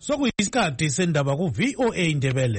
Sokuyisikhathi sendaba ku VOA Indebele.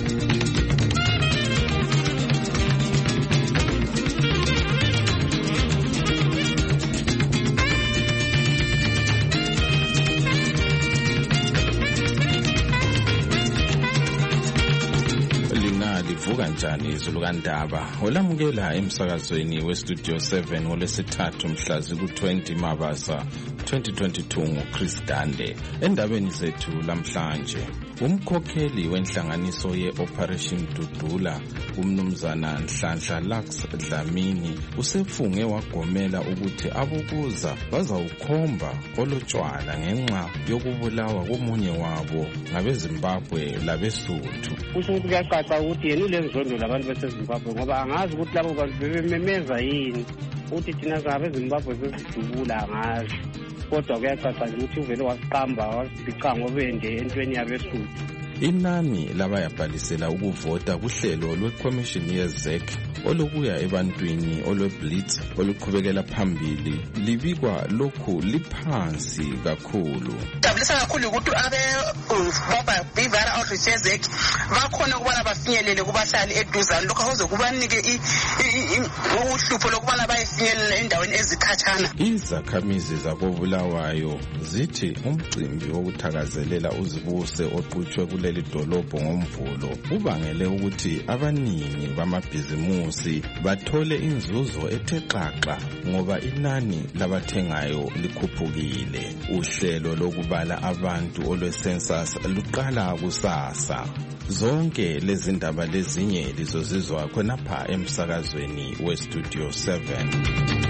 Livuka njani izulu kaNdaba olamukela emsakazweni weStudio 7 ngolwesithathu mhla ziku-20 Mabasa 2022 nguChris Dande. Endabeni zethu lamhlanje, umkhokheli wenhlanganiso ye-Operation Dudula umnumzana Nhlanhla Lux Dlamini usefunge wagomela ukuthi abokuza bazawukhomba olotshwala ngenxa yokubulawa komunye wabo ngabeZimbabwe labesuthu. Kusho ukuthi kuyacaca ukuthi yena ulenzondo labantu baseZimbabwe ngoba angazi ukuthi labo bantu bebememeza yini ukuthi thina ngabeZimbabwe sesidubula angazi. Kodwa kuyacaca ukuthi uvele wasiqamba wasibhica ngobende entweni yabesuthu. Inani labayabhalisela ukuvota kuhlelo lweCommission yeZEC olubuya ebantwini olweBlitz oluqhubekela phambili libikwa lokhu liphansi kakhulu. Dabulisa kakhulu ukuthi abe bivara outreach yeZEC bakhona ukubana bafinyelele kubahlali eduzane lokho kuzokubanike uhlupho lokubana bayefinyelela endaweni ezikhatshana. Izakhamizi zakobulawayo zithi umcimbi wokuthakazelela uzibuse oqhutshwe kuleli dolobho ngomvulo ubangele ukuthi abaningi bamabhizimusi bathole inzuzo ethe xaxa ngoba inani labathengayo likhuphukile. Uhlelo lokubala abantu olwecensus luqala kusasa. Zonke lezi ndaba lezinye lizozizwa khonapha emsakazweni weStudio 7.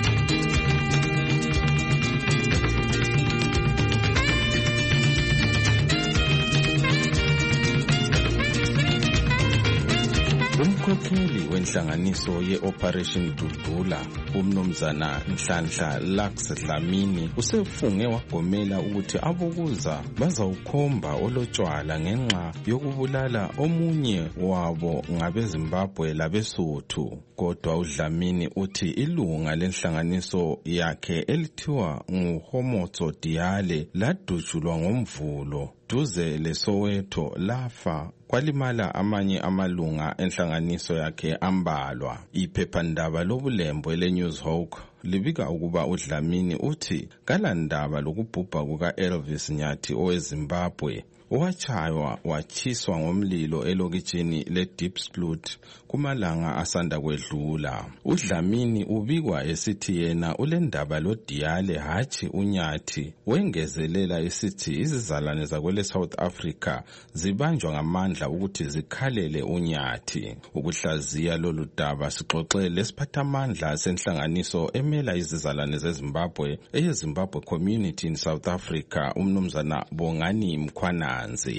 Umkhokheli wenhlanganiso ye-Operation Dudula umnumzana Nhlanhla Lux Dlamini usefunge wagomela ukuthi abokuza bazawukhomba olotshwala ngenxa yokubulala omunye wabo ngabeZimbabwe labesuthu. Kodwa uDlamini uthi ilunga lenhlanganiso yakhe elithiwa nguHomotso Diale ladutshulwa ngomvulo duze leSoweto lafa kwalimala amanye amalunga enhlanganiso yakhe ambalwa. Iphephandaba lobulembo leNewsHawk libika ukuba uDlamini uthi kalandaba lokubhubha kuka-Elvis Nyathi oweZimbabwe owatshaywa watshiswa ngomlilo elokitshini leDiepsloot kumalanga asanda kwedlula. uDlamini ubikwa esithi yena ulendaba loDiale hatshi uNyathi, wengezelela esithi izizalwane zakwele South Africa zibanjwa ngamandla ukuthi zikhalele uNyathi. Ukuhlaziya lolu daba sixoxe lesiphathamandla senhlanganiso emela izizalwane zeZimbabwe eyeZimbabwe Community in South Africa umnumzana Bongani Mkhwana.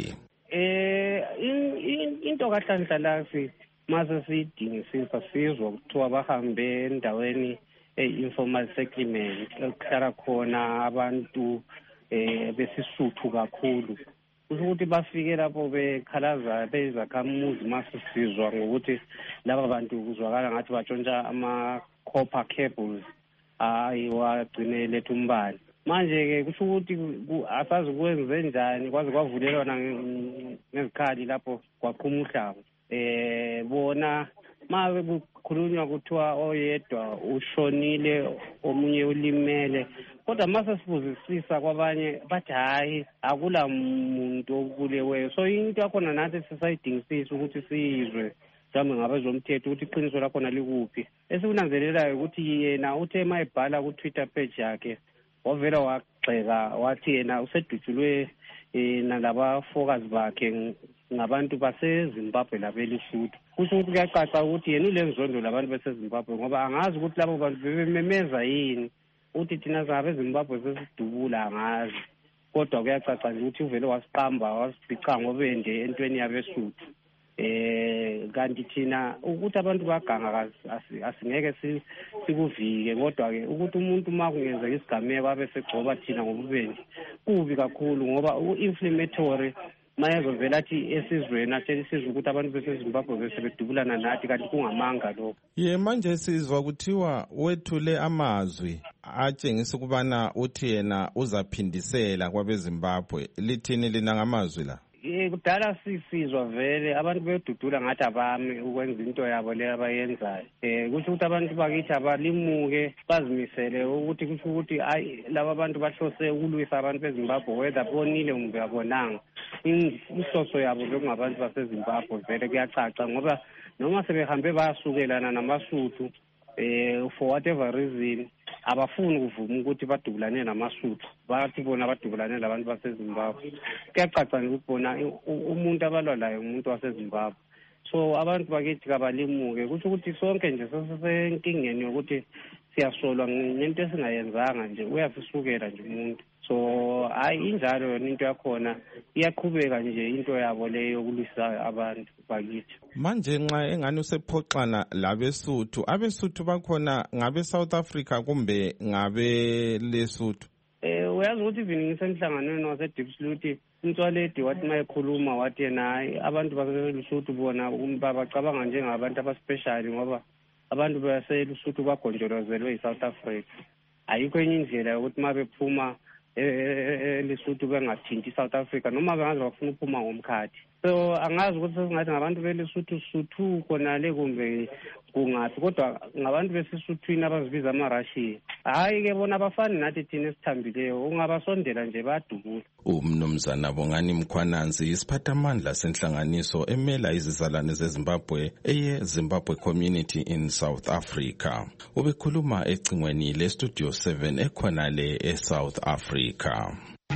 Into kaHlanhla mase siyidingisisa sizwa kuthiwa bahambe endaweni informal settlement ekuhlala khona abantu besisuthu kakhulu. Kusho ukuthi bafike lapho bekhalaza bezakhamuzi mase sizwa ngokuthi laba bantu kuzwakala ngathi batshontsha ama-copper cables wagcine letha umbane. Manje-ke kusho ukuthi asazi kwenze njani kwaze kwavulelwana ngezikhali lapho kwaqhuma uhlanga. Bona ma kukhulunywa kuthiwa oyedwa ushonile omunye ulimele, kodwa mase sibuzisisa kwabanye bathi hayi akula muntu obuleweyo. So into yakhona nathi sisayidingisisa ukuthi sizwe mhlawumbe ngabezomthetho ukuthi iqiniso lakhona likuphi. Esikunanzelelayo ukuthi yena uthe mayebhala ku-Twitter page yakhe wavela wagxeka wathi yena usedutshulwe nalabafokazi bakhe ngabantu baseZimbabwe labelisuthu. Kusho ukuthi kuyacaca ukuthi yena ulenzondo labantu baseZimbabwe ngoba angazi ukuthi labo bantu bebememeza yini ukuthi thina ngabeZimbabwe sesidubula angazi. Kodwa kuyacaca nje ukuthi uvele wasiqamba wasibhica ngobende entweni yabesuthu. Kanti thina ukuthi abantu baganga asingeke sikuvike, kodwa-ke ukuthi umuntu uma kungenzeka isigameko abe segcoba thina ngobubendi kubi kakhulu ngoba u-inflammatory mayezovela athi esizweni atshela isizwe ukuthi abantu besezimbabwe besebedubulana nathi kanti kungamanga lokho. Manje sizwa kuthiwa wethule amazwi atshengisa ukubana uthi yena uzaphindisela kwabezimbabwe. Lithini lina ngamazwi la? Kudala sisizwa vele abantu bedudula ngathi abami ukwenza into yabo le abayenzayo. Kusho ukuthi abantu bakithi abalimuke bazimisele ukuthi kusho ukuthi laba abantu bahlose ukulwisa abantu beZimbabwe whether bonile kumbe abonanga. Inhloso yabo bekungabantu baseZimbabwe vele kuyacaca ngoba noma sebehambe bayasukelana namasuthu for whatever reason abafuni ukuvuma ukuthi badubulane namasuthu bathi bona badubulane labantu baseZimbabwe. Kuyacaca ukuthi bona umuntu abalwa layo umuntu waseZimbabwe. So abantu bakithi kabalimuke kusho ukuthi sonke nje sesenkingeni yokuthi siyasolwa ngento esingayenzanga nje uyasisukela nje umuntu. So injalo yona into yakhona iyaqhubeka nje into yabo leyo yokulwisa abantu bakithi. Manje nxa engani usephoxana labesuthu, abesuthu bakhona ngabe South Africa kumbe ngabe Lesotho? Uyazi ukuthi even ngisemhlanganweni wase-Diepsloot uNtswaledi wathi mayekhuluma wathi yena abantu baseLesotho bona bacabanga njengabantu abaspecial ngoba abantu baseLesotho bagonjolozelwe yiSouth Africa. Ayikho enye indlela yokuthi uma bephuma Lesotho bengathinti South Africa noma bengaze bafuna ukuphuma ngomkhathi. So angazi ukuthi sesingathi ngabantu beLesotho khona kumbe kungaphi kodwa ngabantu besesuthwini abazibiza ama-Russia. Hayi ke bona abafani nathi thina esithambileyo ungabasondela nje bayadubula. Umnumzana Bongani Mkhwananzi isiphathamandla senhlanganiso emela izizalwane zeZimbabwe eye-Zimbabwe Community in South Africa. Ubekhuluma ecingweni le-Studio 7 ekhonale eSouth Africa.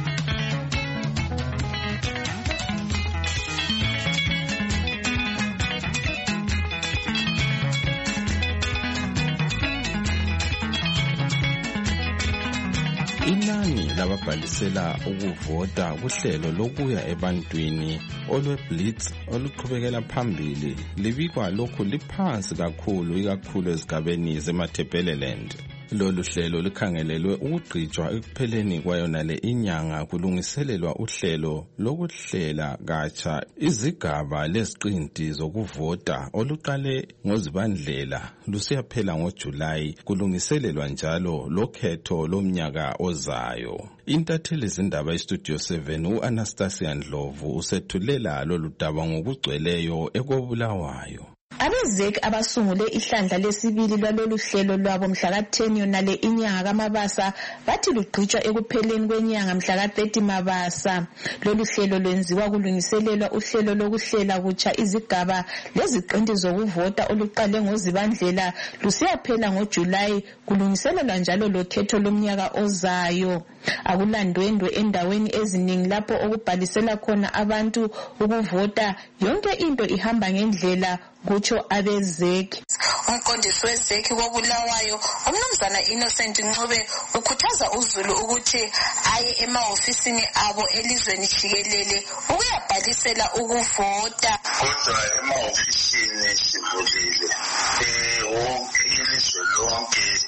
Inani lababhalisela ukuvota kuhlelo lokuya ebantwini olwe-Blitz oluqhubekela phambili libikwa lokhu liphansi kakhulu ikakhulu ezigabeni zeMatabeleland. Lolu hlelo likhangelelwe ukugqitshwa ekupheleni kwayona le inyanga kulungiselelwa uhlelo lokuhlela katsha izigaba leziqinti zokuvota oluqale ngoZibandlela lusiyaphela ngoJulayi kulungiselelwa njalo lokhetho lomnyaka ozayo. Intatheli zindaba iStudio 7 uAnastasia Ndlovu usethulela lolu daba ngokugcweleyo ekobulawayo. AbeZEC abasungule ihlandla lesibili lwalolu hlelo lwabo mhla ka-10 yonale inyanga kaMabasa bathi lugqitshwa ekupheleni kwenyanga mhla ka-30 Mabasa. Lolu hlelo lwenziwa kulungiselelwa uhlelo lokuhlela kutsha izigaba leziqinti zokuvota oluqale ngoZibandlela lusiyaphela ngoJulayi kulungiselelwa njalo lokhetho lomnyaka ozayo. Akulandwendwe endaweni eziningi lapho okubhalisela khona abantu ukuvota yonke into ihamba ngendlela kutsho abeZEC. Umqondisi weZEC kobulawayo umnumzana Innocent Ncube ukhuthaza uZulu ukuthi aye emahofisini abo elizweni jikelele ukuyabhalisela ukuvota. Kodwa emahofisini sivulile wonke ilizwe lonke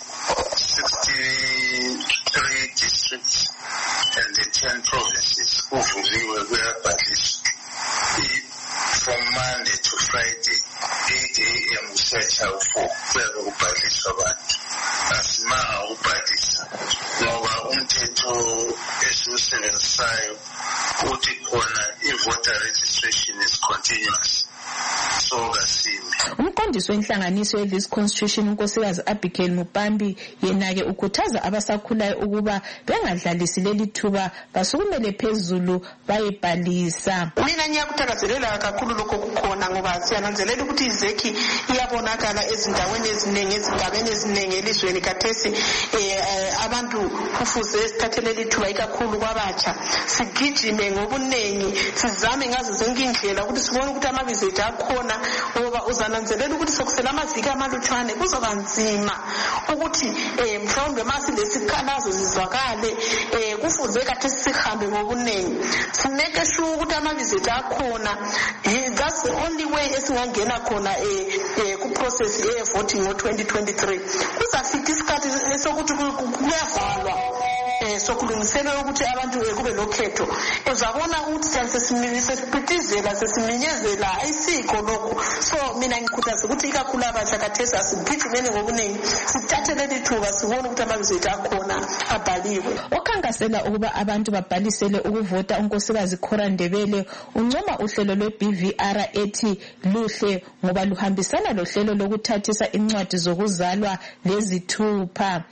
63 districts and the 10 provinces kuvuliwe kuyabhaliswa. From Monday to Friday, 8 a.m. kusiyachawu kuyabe kubhaliswa abantu. Asimanga ukubhalisa ngoba umthetho esiwusebenzisayo uthi khona i-voter registration is continuous. Umqondisi wenhlanganiso ye-This Constitution unkosikazi Abigail Mupambi yena-ke ukhuthaza abasakhulayo ukuba bengadlalisi leli thuba basukumele phezulu bayebhalisa. Mina ngiyakuthakazelela kakhulu lokho kukhona ngoba siyananzelela ukuthi iZEC iyabonakala ezindaweni eziningi ezigabeni eziningi elizweni kathesi abantu kufuze sithathele lithuba ikakhulu kwabatsha sigijime ngobuningi sizame ngazo zonke indlela ukuthi sibone ukuthi amabizo ethu akhona ngoba uzananzelela ukuthi sokusela amaviki amalutshwane kuzoba nzima ukuthi mhlawumbe masi lesikhalazo zizwakale kufuze kathesi sihambe ngobuningi simeke sure ukuthi amabizo ethu akhona. That's the only way esingangena khona ku-process ye-voting ngo-2023. Kuzafika isikhathi sokuthi kuyavalwa sokulungiselwa ukuthi abantu kube lokhetho uzabona ukuthi sesipitizela sesiminyezela ayisiko lokhu. So mina ngikhuthaza ukuthi ikakhulu abatsha kathesi asiphithimeni ngobuningi sithathe leli thuba sibone ukuthi amabizwe ethu akhona abhaliwe. Okhankasela ukuba abantu babhalisele ukuvota unkosikazi Cora Ndebele uncoma uhlelo lwe-BVR ethi luhle ngoba luhambisana lohlelo lokuthathisa incwadi zokuzalwa lezithupha.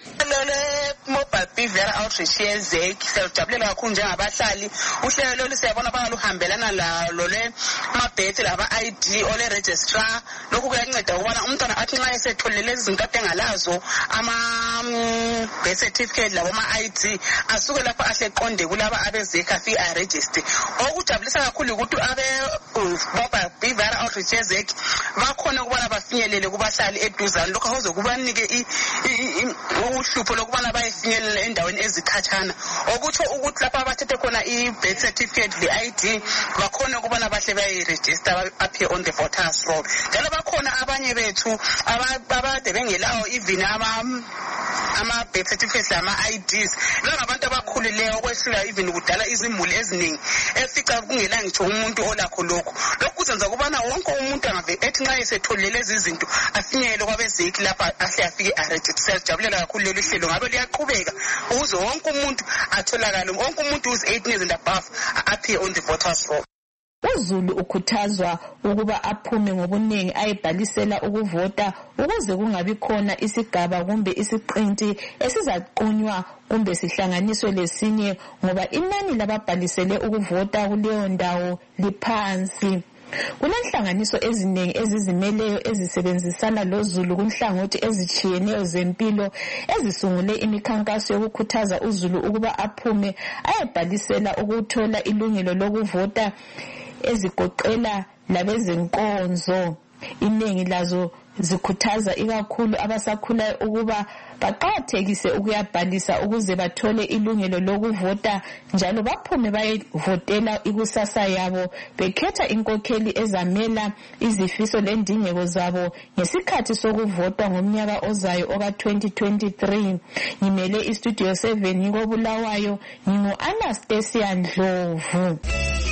Mobile BVR outreach yezeki siyajabulela kakhulu njengabahlali. Uhlelo lolu siyabona baluhambelana lalo le mabhethi laba ID ole registrar. Lokhu kuyanceda ukubona umntwana athi nxa esetholile lezi zinto engalazo ama birth certificate labo ama ID asuke lapho ahleqonde kulaba abezeki afike aregister. Okujabulisa kakhulu ukuthi abe mobile BVR outreach yezeki bakhona ukubana bafinyelele kubahlali eduzane. Lokho kuzokubanike uhlupho lokubana bayefinyelela endaweni ezikhatshana. Okutsho ukuthi lapha abathethe khona i-birth certificate le-ID bakhona ukubana bahle bayiregister aphe on the voters roll. Njalo bakhona abanye bethu abade bengelawo even ama-birth certificates lama-IDs. Langabantu abakhulileyo okwehlula even kudala izimuli eziningi efica kungela ngitsho umuntu olakho lokhu. Lokhu kuzenza ukubana wonke umuntu angave ethi nxa esetholile lezi zinto afinyelele kwabezeki lapha ahle afike aregister. Siyajabulela kakhulu lolu hlelo ngabe liyaqhubeka ukuze wonke umuntu atholakale, wonke umuntu who's 18 years and above appear on the voters roll. UZulu ukhuthazwa ukuba aphume ngobuningi ayebhalisela ukuvota ukuze kungabi khona isigaba kumbe isiqinti esizaqunywa kumbe sihlanganiswe lesinye ngoba inani lababhalisele ukuvota kuleyo ndawo liphansi. Kunenhlanganiso eziningi ezizimeleyo ezisebenzisana loZulu kunhlangothi ezitshiyeneyo zempilo ezisungule imikhankaso yokukhuthaza uZulu ukuba aphume ayebhalisela ukuthola ilungelo lokuvota ezigoqela labezenkonzo. Iningi lazo zikhuthaza ikakhulu abasakhulayo ukuba baqakathekise ukuyabhalisa ukuze bathole ilungelo lokuvota njalo baphume bayevotela ikusasa yabo bekhetha inkokheli ezamela izifiso lendingeko zabo ngesikhathi sokuvotwa ngomnyaka ozayo oka-2023. Ngimele istudio 7 ngikobulawayo ngingu-Anastasia Ndlovu.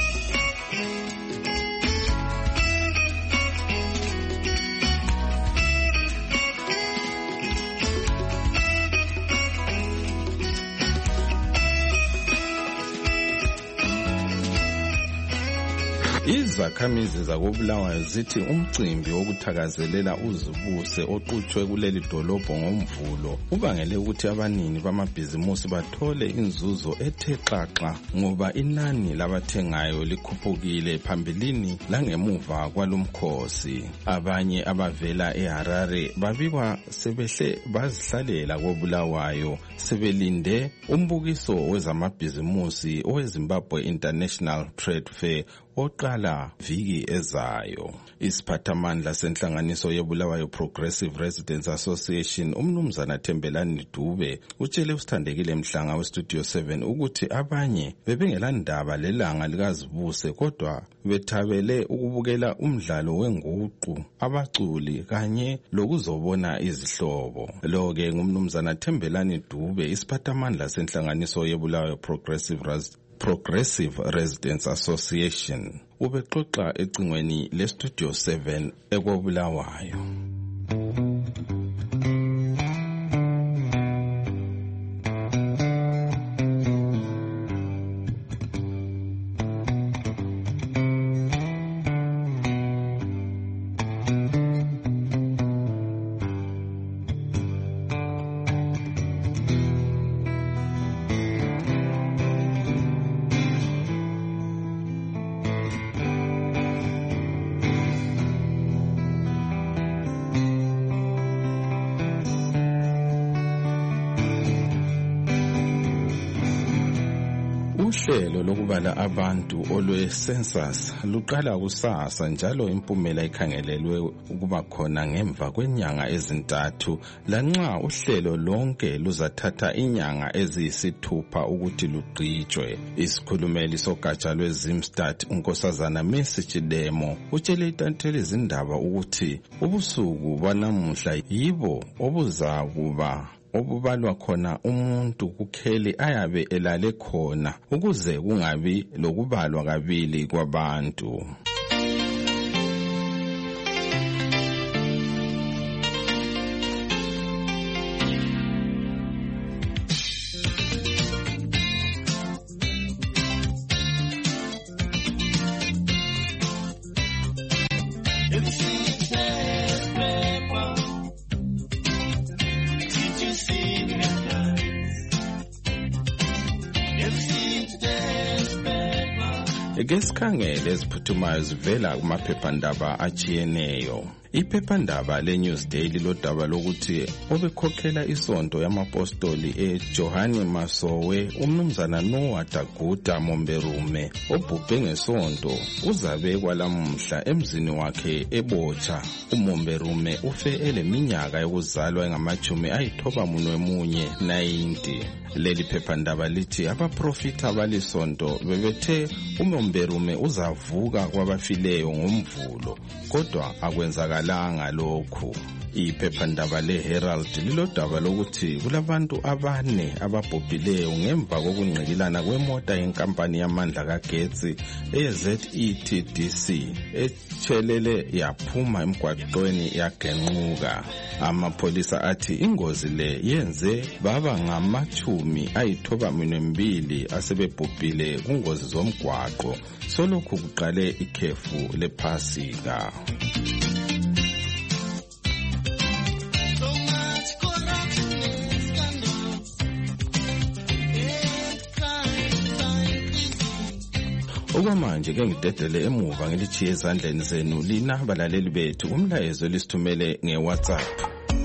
Izakhamizi zakobulawayo zithi umcimbi wokuthakazelela uzibuse oqhutshwe kuleli dolobho ngomvulo ubangele ukuthi abanini bamabhizimusi bathole inzuzo ethe xaxa ngoba inani labathengayo likhuphukile phambilini langemuva kwalomkhosi. Abanye abavela eHarare babikwa sebehle bazihlalela kobulawayo sebelinde umbukiso wezamabhizimusi oweZimbabwe International Trade Fair oqala viki ezayo. Isiphathamandla senhlanganiso yeBulawayo Progressive Residents Association umnumzana Thembelani Dube utshele usithandekile Mhlanga westudio 7 ukuthi abanye bebengelandaba lelanga likazibuse kodwa bethabele ukubukela umdlalo wenguqu, abaculi kanye lokuzobona izihlobo. Lo-ke ngumnumzana Thembelani Dube isiphathamandla senhlanganiso yeBulawayo Progressive Residents Association ubexoxa ecingweni lestudio 7 ekobulawayo. Uhlelo lokubala abantu olwe-census luqala kusasa njalo impumela ikhangelelwe ukuba khona ngemva kwenyanga ezintathu lanxa uhlelo lonke luzathatha inyanga eziyisithupha ukuthi lugqitshwe. Isikhulumeli sogatsha lweZimstat unkosazana Mercy Chidemo utshele itanthele izindaba ukuthi ubusuku banamuhla yibo obuzakuba obubalwa khona umuntu kukheli ayabe elale khona ukuze kungabi lokubalwa kabili kwabantu. Ake sikhangele eziphuthumayo zivela kumaphephandaba ajiyeneyo. Iphephandaba leNews Daily lodaba lokuthi obekhokhela isonto yamapostoli eJohani Masowe umnumzana Noah Daguda Momberume obhubhe ngesonto uzabekwa lamuhla emzini wakhe eBotsha. uMomberume ufe eleminyaka yokuzalwa engama91. Leli phephandaba lithi abaprofita balisonto bebethe uMomberume uzavuka kwabafileyo ngomvulo kodwa akwenzakalanga lokhu. Iphephandaba leHerald lilodaba lokuthi kulabantu 4 ababhubhileyo ngemva kokungqikilana kwemota yenkampani yamandla kagetsi eZETDC etshelele yaphuma emgwaqweni yagenquka. Amapholisa athi ingozi le yenze baba ngama-92 asebebhubhile kungozi zomgwaqo solokhu kuqale ikhefu lePhasika. Okwamanje ke ngidedele emuva ngilichiye ezandleni zenu lina balaleli bethu umlayezo elisithumele ngeWhatsApp.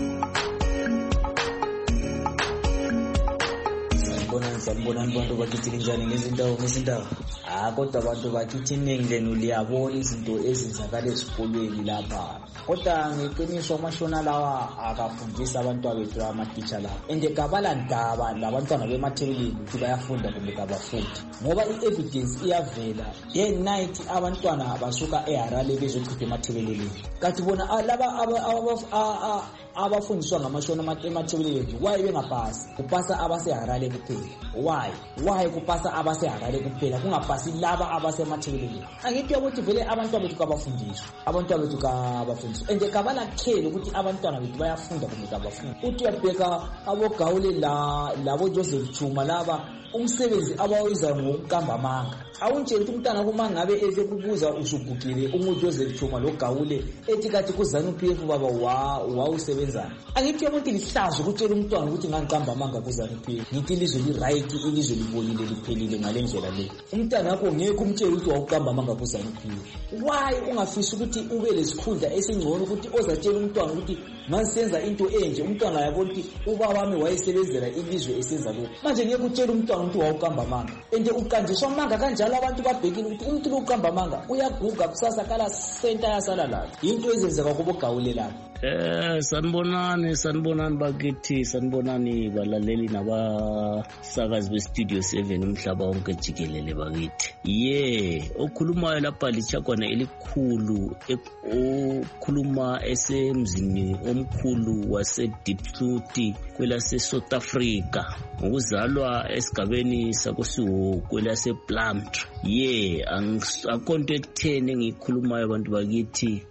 Sanibona abantu bakithi kanjani ngezindawo. Kodwa abantu bakithi nengilenu liyabona izinto ezenzakala esikolweni lapha. Kodwa ngeqiniso amashona lawa akafundisa abantwana bethu amatitsha la. Ende kabala ndaba labantwana bemathebeleni ukuthi bayafunda kumbe kabafundi. Ngoba i-evidence iyavela. Day night abantwana basuka eHarare bezochitha emathebeleni. Kathi bona laba abafundiswa ngamashona emathebeleni why bengapasi? Kupasa abaseHarare kuphela. Why kupasa abaseHarare kuphela kungapasi laba abasemathebeleni? Angithi ukuthi vele abantwana bethu kabafundiswa ende kabala kheli ukuthi abantwana bethu bayafunda kumbe kabafundi. Uthi uyabheka abogawule labo Joseph Chuma laba umsebenzi abawiza ngokuqamba amanga. Awuntshela ukuthi umntana kumanga ngabe ezekubuza usugugile uJoseph Chuma lo gawule ethi kathi kuZANU-PF baba wawusebenzana. Angithi umuntu lihlazo ukutshela umntwana ukuthi ngangiqamba amanga kuZANU-PF. Ngithi ilizwe li-right ilizwe libolile liphelile ngalendlela le. Umntana wakho ngeke umtshele ukuthi wawuqamba amanga kuZANU-PF. Why ungafisa ukuthi ube lesikhundla esingcono ukuthi ozatshela umntwana ukuthi mangisenza into enje umntwana yabona ukuthi ubaba wami wayesebenzela ilizwe esenza lokho. Manje ngeke utshele umntwana ukuthi wawuqamba amanga. Ende uqanjiswa amanga kanjalo abantu babhekile ukuthi umuntu lo uqamba amanga uyaguga kusasa kala center yasala la. Into ezenzeka kubogawule lapha. Sanibonani bakithi, sanibonani balaleli nabasakazi beStudio 7 umhlaba wonke jikelele bakithi. Okhulumayo lapha lichakwana elikhulu okhuluma esemzini omkhulu waseDiepsloot kwelase South Africa ngokuzalwa esigabeni sakoSuho kwelase Plumtree. Akonto ekutheni ngikhulumayo abantu bakithi.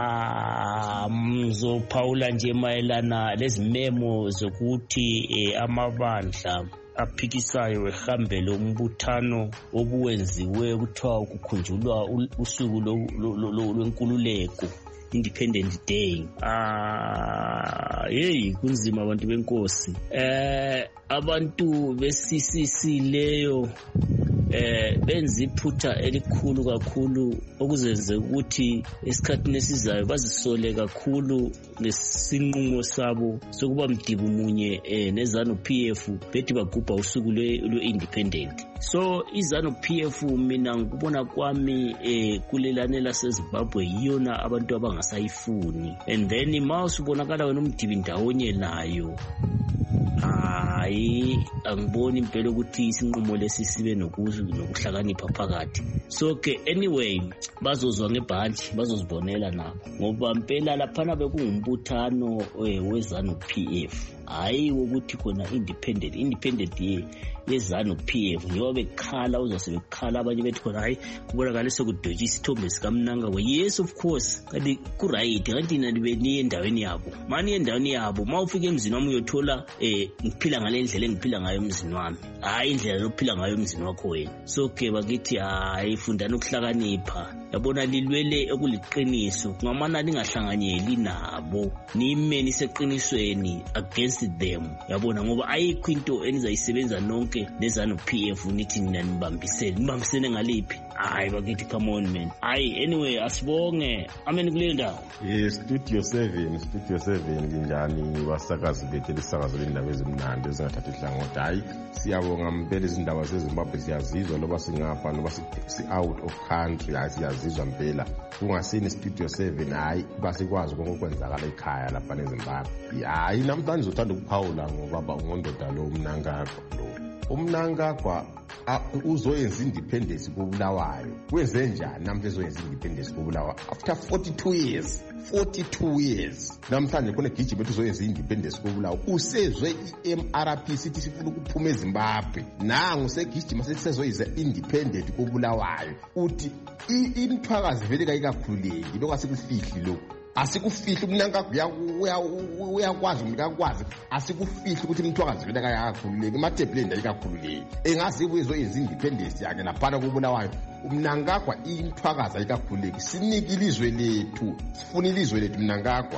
Paula nje mayelana lezimemo zokuthi amabandla aphikisayo ehambele umbuthano obuwenziwe kuthiwa kukhunjulwa usuku lwenkululeko Independent Day. Kunzima abantu benkosi. Abantu beCCC leyo benza iphutha elikhulu kakhulu okuzenze ukuthi esikhathini esizayo bazisole kakhulu lesinqumo sabo sokuba mdibu munye neZANU-PF bethi bagubha usuku lwe-independent. So iZANU-PF mina ngikubona kwami kulelane laseZimbabwe yiyona abantu abangasayifuni. And then mawusubonakala wena umdibi ndawonye nayo angiboni impela ukuthi isinqumo lesi sibe nokuhlakanipha phakathi. So ke anyway bazozwa ngebhanji bazozibonela nabo ngoba impela laphana bekungumbuthano weZANU-PF. hayi ukuthi khona independent yeZANU-PF njengoba bekhala uzasebekhala abanye bethi khona hayi kubonakala sekudotshisa isithombe sikaMnangagwa. Yes of course, kanti ku-right, kanti nina niye endaweni yabo, mani endaweni yabo. Ma ufika emzini wami uyothola ngiphila ngale ndlela engiphila ngayo emzini wami, hayi indlela lokuphila ngayo emzini wakho wena. So ke bakithi hayi fundani ukuhlakanipha, yabona lilwele ekuliqiniso, kungamana lingahlanganyeli nabo, nimeni seqinisweni against them, yabona, ngoba ayikho into enizayisebenza nonke neZANU-PF nithi nina nibambisene ngaliphi. Hayi bakithi, come on man. Hayi anyway, asibonge ameni kule ndawo. Studio 7 kunjani basakazi bethu lisakazo lendaba ezimnandi ezingathathi ihlangothi. Hayi siyabonga mpela, izindaba zeZimbabwe siyazizwa loba singapha loba si-out of country, hayi siyazizwa mpela. Kungasini Studio 7 hayi basikwazi konke okwenzakala ekhaya lapha neZimbabwe. Hayi namhlanje uzothanda ukuphawula ngoba ngondoda lo Mnangagwa lo. UMnangagwa uzoyenza independence koBulawayo. Wenze njani namhlanje uzoyenza independence koBulawayo after 42 years? Namhlanje khona gijima bethi uzoyenza independence koBulawayo. Usezwe iMRP sithi sifuna ukuphuma eZimbabwe. Nangu segijima sezoyenza independent koBulawayo. Uthi imthwakazi vele kayikakhululeki lokho asikufihli lokho. Asikufihli uMnangagwa uyakwazi umnikakwazi, asikufihli ukuthi umthwakazi vele akakhululeki, imatebuleni ayikakhululeki. Engazibuye izoyenza independence yakhe laphana koBulawayo. uMnangagwa imthwakazi ayikakhululeki. Sinike ilizwe lethu, sifuna ilizwe lethu Mnangagwa.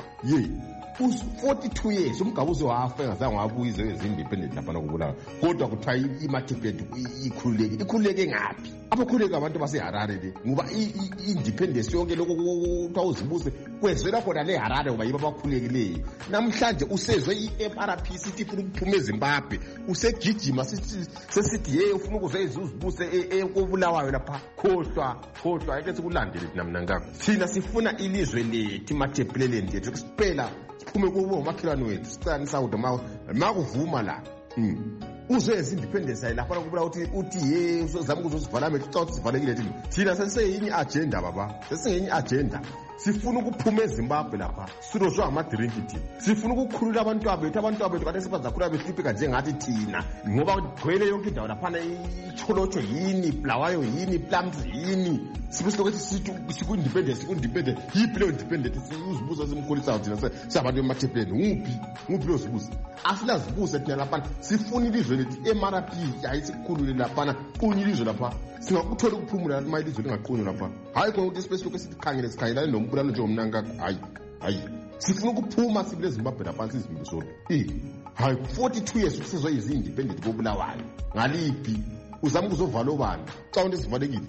42 years umgabuzo wafa engazange wabuyize ezindependent laphana koBulawayo, kodwa kuthiwa imatebuleni ikhululeke ngaphi? Abakhululeka abantu baseHarare le, ngoba i-independence yonke lokho kuthiwa uzibuse kwezwela khona le Harare ngoba yibo abakhululekileyo. Namhlanje usezwe i-MRP sithi ifuna ukuphuma eZimbabwe, usegijima sesithi ufuna ukuzeza uzibuse koBulawayo lapha. Khohlwa ake sikulandele thina Mnangagwa. Thina sifuna ilizwe lethu, imatebuleni lethu kusiphela siphume kubo makhelwane wethu, sicane sawudo makuvuma la. Uzoyenza independence lapha koBulawayo uthi uzozama ukuzosivala amehlo, ucathi sivalekile thina. Thina seseyinye agenda baba, sesingenye agenda. Sifuna ukuphuma eZimbabwe lapha, sirozwa amadrinki thina. Sifuna ukukhulula abantu bethu kade sibazakhula behlipheka njengathi thina, ngoba gwele yonke indawo laphana iCholocho yini, Bulawayo yini, Plums yini. Sibusilokuthi sithi siku-independence, yiphi leyo independent? Uzibuza simkhulisa thina sabantu bematebuleni, nguphi lo zibuza? Asilazibuse thina laphana, sifuna ilizwe lethu eMRP ayisikhulule laphana, qunye ilizwe lapha. Singakuthola ukuphumula uma ilizwe lingaqunyi lapha. Hayi ukuthi specific esikhangele sikhangelane nombulalo nje uMnangagwa. Hayi sifuna ukuphuma sibile Zimbabwe lapha sizimbiso. Hayi 42 years usizoyiza independent koBulawayo. Ngaliphi uzama ukuzovala obani? Xa unto sivalekile.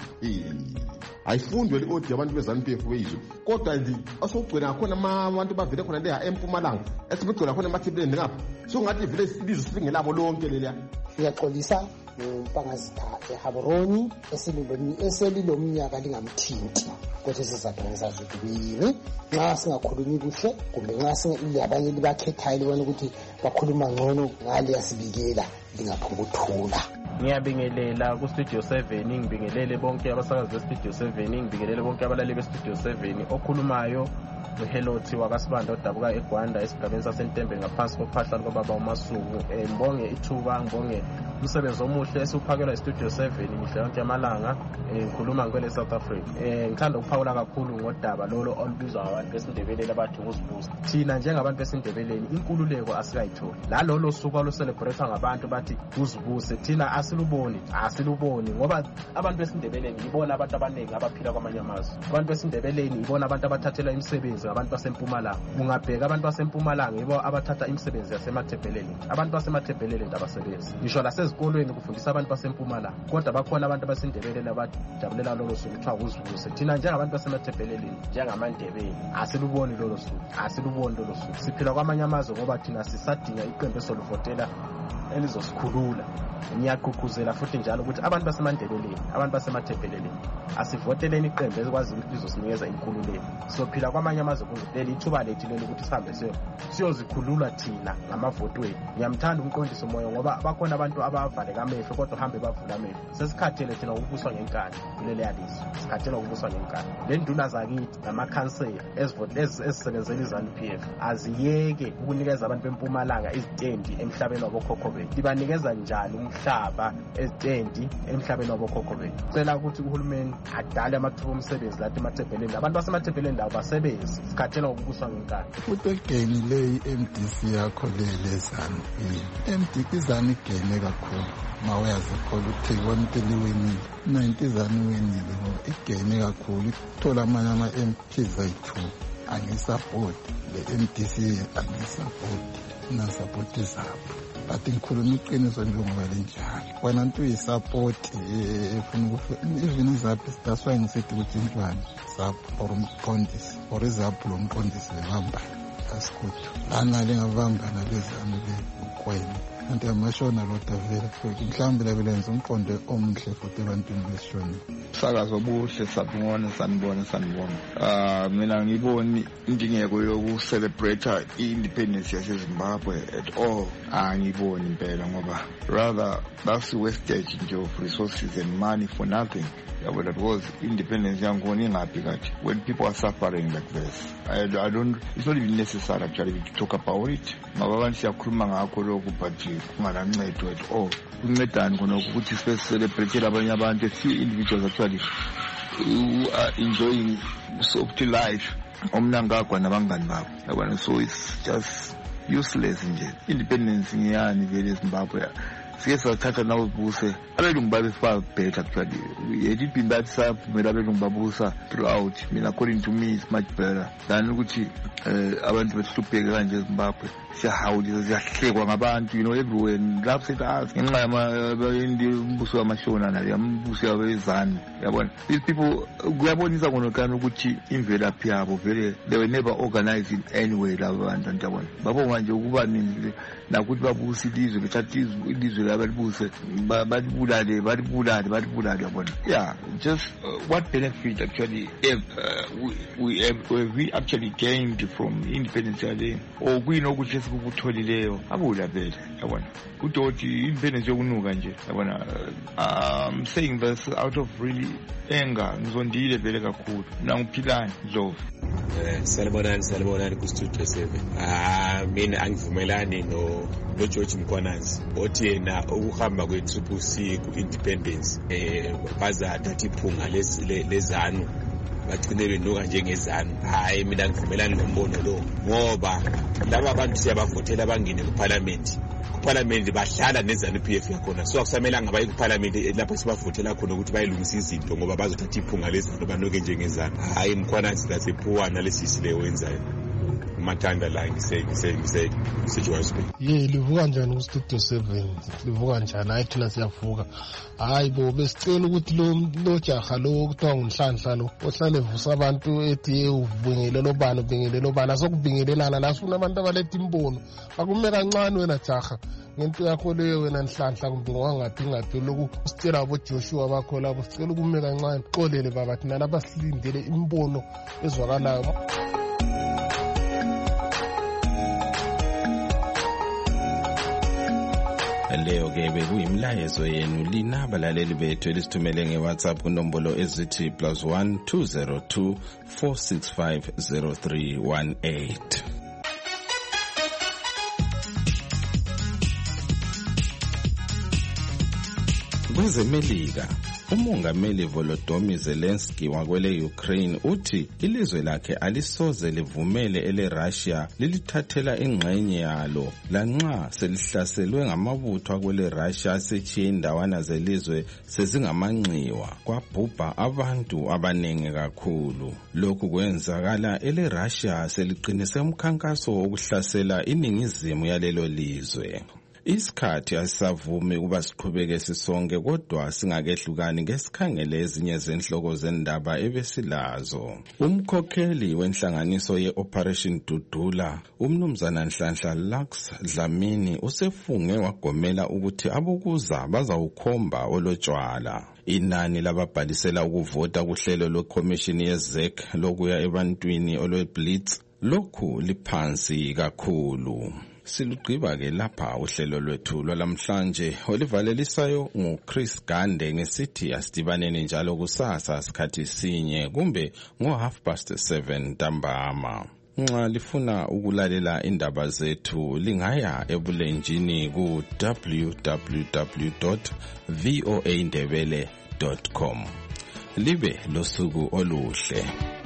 Ayifundwe le-odi abantu beZANU-PF beyizwe. Kodwa nje asogcina khona abantu bavele khona le eMpumalanga, esibegcina khona ematebuleni ngapha. So ngathi vele ilizwe silingelabo lonke leliya. Siyaxolisa uMpangazitha eHaboroni eselilomnyaka lingamthinti kodwa sizathu ngizazukubili nxa singakhulumi kuhle kumbe nxa abanye libakhethayo libona ukuthi bakhuluma ngcono ngale yasibikela lingaphukuthula. Ngiyabingelela ku-Studio 7, ngibingelele bonke abasakazi be-Studio 7, ngibingelele bonke abalali be-Studio 7. Okhulumayo uHelothi wakasibanda odabuka eGwanda esigabeni saseNtembe ngaphansi kophahla lukababa uMasuku. Ngibonge ithuba, ngibonge umsebenzi omuhle esiwuphakelwa iStudio 7 mihla yonke amalanga. Ngikhuluma ngkwele South Africa. Ngithanda ukuphawula kakhulu ngodaba lolo olubizwa ngabantu besindebelele abathi ukuzibusa. Thina njengabantu besindebeleni inkululeko asikayitholi. Lalolo suku aluselebrate ngabantu bathi uzibuse, thina asiluboni ngoba abantu besindebeleni yibona abantu abaningi abaphila kwamanye amazwe. Abantu besindebeleni yibona abantu abathathela imisebenzi abantu baseMpumalanga. Ungabheka abantu baseMpumalanga yibo abathatha imisebenzi yasematebeleni. Abantu basematebeleni abasebenzi. Ngisho lasezikolweni kufundisa abantu baseMpumalanga. Kodwa bakhona abantu basindebeleni abajabulela lolo suku kuthiwa uzibuse. Thina njengabantu basematebeleni, njengamandebeni, asiluboni lolo suku. Siphila kwamanye amazwe ngoba thina sisadinga iqembu esoluvotela elizosikhulula. Ngiyaqhuqhuzela futhi njalo ukuthi abantu basemandebeleni, abantu basemathebheleleni asivoteleni iqembu ezikwazi ukuthi lizosinikeza inkululeko. Sophila kwamanye amazwe kuzileli ithuba lethu leli ukuthi sihambe siyozikhulula thina ngamavoti wethu. Ngiyamthanda umqondisi umoya ngoba bakhona abantu abavaleka amehlo kodwa hambe bavula amehlo. Sesikhathele thina ukubuswa ngenkani kuleli yalizwe. Sikhathele ukubuswa ngenkani. Le nduna zakithi namakhansela ezisebenzela iZANU-PF aziyeke ukunikeza abantu bempumalanga izitendi emhlabeni wabokhokho bethu. Libanikeza njani umhlaba ezitendi emhlabeni wabokhokho bethu? Cela ukuthi uhulumeni adale amathuba omsebenzi lathi emathebheleni. Abantu basemathebheleni labo basebenze. Sikhathela ukubuswa ngenkani. Utegeni leyi MDC yakho le ZANU-PF. iZANU igene kakhulu. Mawuyazikhola ukuthi konke liwenile. 90 iZANU wenile ngoba igene kakhulu. Ithola amanye ama-MPs ayi-2. Angisapoti le MDC angisapoti. Nasapoti zabo. But ngikhuluma iqiniso njengoba linjalo. Wena nto uyisapoti efuna even izaphi sitaswa ngisithi ukuthi intwana zapho or umqondisi or izapho lo mqondisi lebamba asikutho. Lana lengabambana lezami lekwena. Kanti amashona lodavela mhlawumbe labelenza umqondo omuhle futhi ebantwini besishona. Sakazo obuhle sabona sanibona. Mina ngiboni indingeko yokucelebrate i-independence yaseZimbabwe at all. Angiboni impela ngoba rather that's wastage nje of resources and money for nothing. But that was independence yangona ingaphi kathi when people are suffering like this. I don't, it's not even necessary actually to talk about it. Ngoba abantu siyakhuluma ngakho lokhu but kungalancedo at all. Kuncedani khona ukuthi celebrate abanye abantu, a few individuals actually who are enjoying soft life. Omnangagwa nabangani babo. Yabona, so it's just useless nje. Independence ngiyani vele eZimbabwe. Sike sathatha nawo buse abelungu babe better actually. It had been that sabumela abelungu babusa throughout. Mina according to me it's much better than ukuthi abantu behlupheke kanje eZimbabwe. Siyahawulisa siyahlekwa ngabantu, everywhere. Lapho sithi ngenxa yambuso wamashona nale yambuso yabeZANU. Yabona, these people kuyabonisa ngonokani ukuthi imvelaphi yabo vele they were never organized in any way labo bantu yabona. Babonga nje ukuba ninzi nakuthi babuse ilizwe bethatha ilizwe labalibuse balibulale yabona. Yeah, just what benefit actually if we actually gained from independence yale or kuyinokuthi sikubutholeleyo abula vele yabona. Kudoti independence yokunuka nje yabona. I'm saying this out of really anger. Ngizondile vele kakhulu. Nangiphilani Dlovu. Salibonani ku Studio 7. Mina angivumelani no George Mkhwanazi othi yena ukuhamba kwe-CCC ku-independence bazathatha iphunga lezanu bagcine benuka njengezanu. Hayi, mina ngivumelani nombono lo ngoba laba bantu siyabavotela bangene kuParliament bahlala neZANU-PF yakhona, so akusamelanga baye kuParliament lapho sibavotela khona ukuthi bayilungisa izinto ngoba bazothatha iphunga lezanu banuke njengezanu. Hayi, Mkhwanazi lasephuwana lesisi leyo wenzayo. Mathanda la ngiseJohannesburg. Livuka njani ku Studio 7? Livuka njani? Hayi, thina siyavuka. Hayi bo, besicela ukuthi lo jaha lo kuthiwa nguNhlanhla lo ohlale evusa abantu ethi ubingelelo bani asokubingelelana la sifuna abantu abaletha imbono. Akume kancane wena jaha ngento yakho leyo wena Nhlanhla kumbe ngaphi lokhu usitshela abo Joshua bakho labo sicela ukume kancane xolele baba thina labasilindele imbono ezwakalayo. Leyo ke bekuyimlayezo yenu lina abalaleli bethu elisithumele ngeWhatsApp kunombolo ezithi +1 202 465 0318. KwezeMelika, uMongameli Volodymyr Zelensky wakwele Ukraine uthi ilizwe lakhe alisoze livumele eleRussia lilithathela ingxenye yalo lanxa selihlaselwe ngamabutho akwele Russia asechiye indawana zelizwe sezingamanxiwa kwabhubha abantu abaningi kakhulu. Lokhu kwenzakala eleRussia seliqinise umkhankaso wokuhlasela iningizimu yalelo lizwe. Isikhathi asisavumi ukuba siqhubeke sisonke, kodwa singakehlukani ngesikhangele ezinye zenhloko zendaba ebesilazo. Umkhokheli wenhlanganiso ye-Operation Dudula, umnumzana Nhlanhla Lux Dlamini, usefunge wagomela ukuthi abokuza bazawukhomba olotshwala. Inani lababhalisela ukuvota kuhlelo lwekhomishini yeZEC lokuya ebantwini olweBlitz lokhu liphansi kakhulu. Silugqiba-ke lapha uhlelo lwethu lwalamhlanje olivalelisayo nguChris Gande ngesithi asidibaneni njalo kusasa sikhathi sinye kumbe ngo7:30 ntambama. Nxa lifuna ukulalela indaba zethu lingaya ebulenjini ku www.voaindebele.com. Libe losuku oluhle.